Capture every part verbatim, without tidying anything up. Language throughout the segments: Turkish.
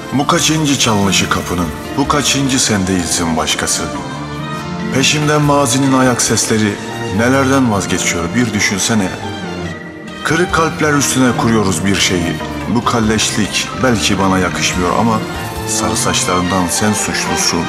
Bu kaçıncı çalınışı kapının, bu kaçıncı sen değilsin başkası. Peşimden mazinin ayak sesleri, nelerden vazgeçiyor bir düşünsene. Kırık kalpler üstüne kuruyoruz bir şeyi. Bu kalleşlik belki bana yakışmıyor ama sarı saçlarından sen suçlusun.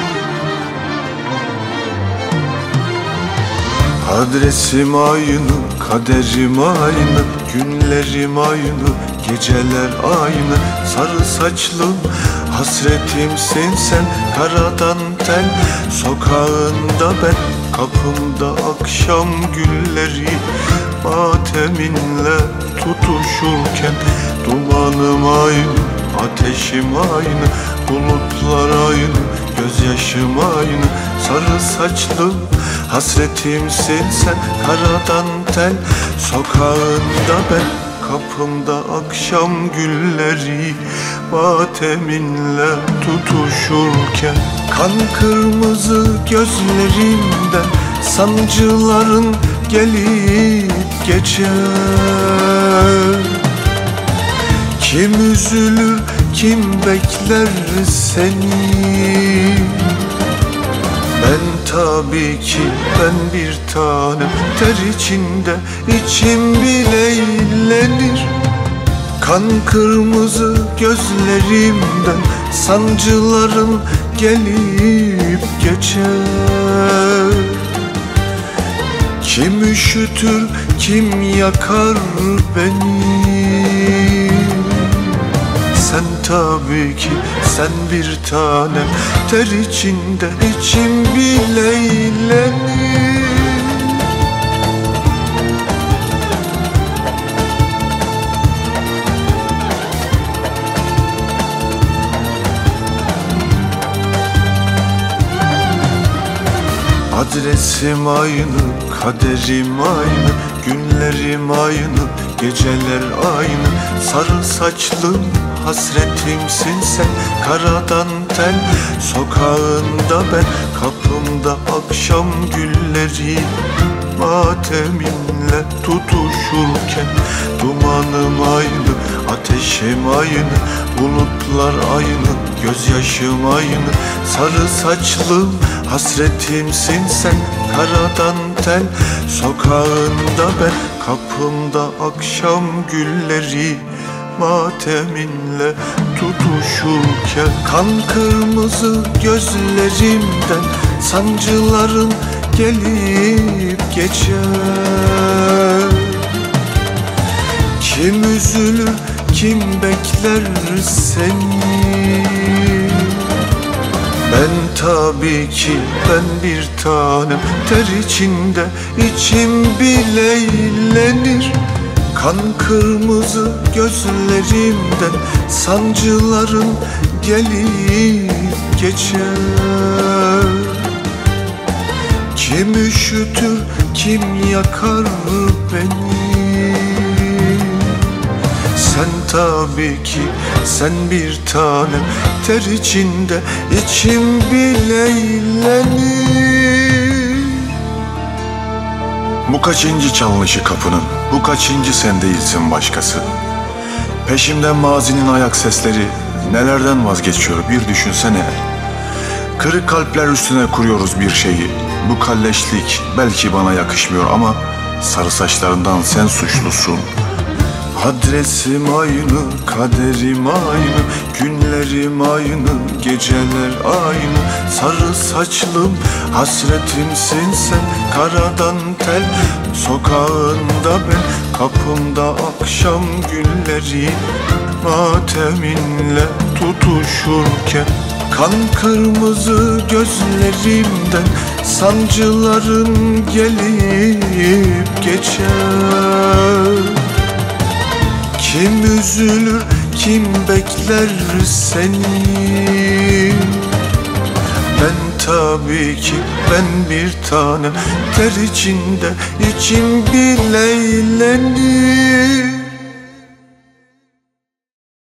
Adresim aynı, kaderim aynı, günlerim aynı, geceler aynı. Sarı saçlım, hasretimsin sen, karadan tel. Sokağında ben, kapımda akşam gülleri. Mateminle tutuşurken dumanım aynı, ateşim aynı, bulutlar aynı, gözyaşım aynı. Sarı saçlım, hasretimsin sen, karadan tel. Sokağında ben, kapımda akşam gülleri. Mateminle tutuşurken kan kırmızı gözlerimden sancıların gelip geçer. Kim üzülür, kim bekler seni? Ben tabii ki, ben bir tanem, ter içinde içim bile eğlenir. Kan kırmızı gözlerimden sancıların gelip geçer. Kim üşütür, kim yakar beni? Sen tabii ki, sen bir tanem, ter içinde içim bile eğlenir. Adresim aynı, kaderim aynı, günlerim aynı, geceler aynı. Sarı saçlım, hasretimsin sen, karadan tel. Sokağında ben, kapımda akşam gülleri. Mateminle tutuşurken dumanım aynı, ateşim aynı, bulutlar aynı, gözyaşım aynı. Sarı saçlım, hasretimsin sen, karadan tel. Sokağında ben, kapımda akşam gülleri. Mateminle tutuşurken kan kırmızı gözlerimden sancıların gelip geçer. Kim üzülür, kim bekler seni? Ben tabii ki, ben bir tanem, ter içinde içim bile eğlenir. Kan kırmızı gözlerimden sancıların gelip geçer. Kim üşütür, kim yakar beni? Sen tabii ki, sen bir tanem, ter içinde içim bile eğlenir. Bu kaçıncı çalınışı kapının, bu kaçıncı sen değilsin başkası. Peşimden mazinin ayak sesleri, nelerden vazgeçiyor bir düşünsene. Kırık kalpler üstüne kuruyoruz bir şeyi. Bu kalleşlik belki bana yakışmıyor ama sarı saçlarından sen suçlusun. Adresim aynı, kaderim aynı, günlerim aynı, geceler aynı. Sarı saçlım, hasretimsin sen, karadan tel. Sokağında ben, kapımda akşam gülleri. Mateminle tutuşurken kan kırmızı gözlerimden sancıların gelip geçer. Kim üzülür, kim bekler seni? Ben tabii ki, ben bir tanem, ter içinde içim bile eğlenir.